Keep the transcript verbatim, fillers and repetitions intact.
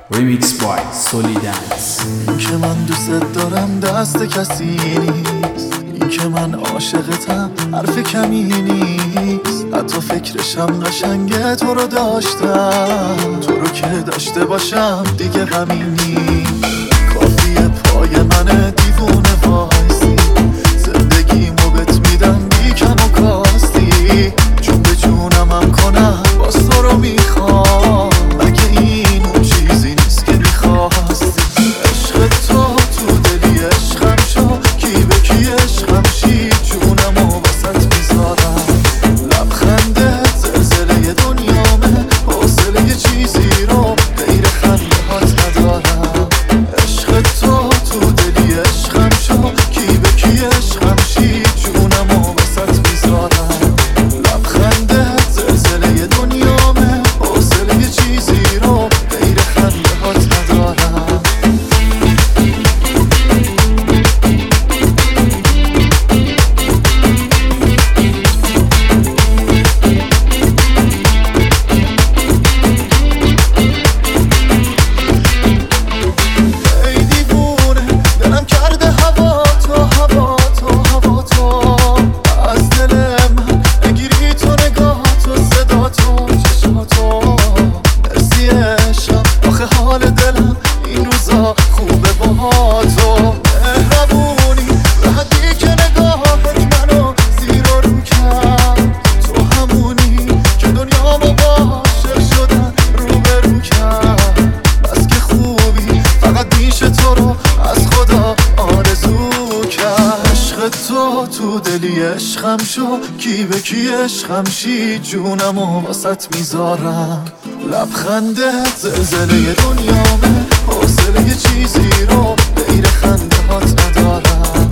Remix by Solly Dance. این که من دوست دارم دست کسی نیست، این که من عاشقتم حرف کمی نیست. حتی فکرشم قشنگه تو رو داشتم، تو رو که داشته باشم دیگه غمی نیست. کافیه پای من دیوونه وایسی، زندگیمو بهت میدم بی کم و کاستی. جون به جونم هم کنم باز تو رو میخوام، مگه این اون چیزی نیست که میخواستی. عشق تو تو دلی عشقم شو، کی به کی عشقم شی، جونمو واسط میذارم. لبخندت زلزله دنیامه، حوصله یه چیزی رو غیر خنده هات ندارم. عشق تو تو دلی عشقم شو، کی به کی عشقم شی، جونمو واسط میذارم. لبخندت زلزله دنیامه، حوصله یه چیزی رو غیر خنده هات ندارم. ای دیوونه دلم کرده هوا تو، هوا تو، هوا تو. از دل من بگیری تو، نگاه تو، صدا تو، چشم تو. مرسی عشقم آخه حال دلم این روزا خوبه با تو. مهربونی به حدی که نگاهت منو زیر و رو کرد. تو همونی که دنیامو با عاشق شدن رو به رو کرد. بس که خوبی فقط میشه تو رو از خدا آرزو کرد. عشق تو تو دلی عشقم شو، کی به کی عشقم شی، جونمو واسط میذارم. لبخندت زلزله دنیامه، حوصله یه چیزی رو غیر خنده هات ندارم.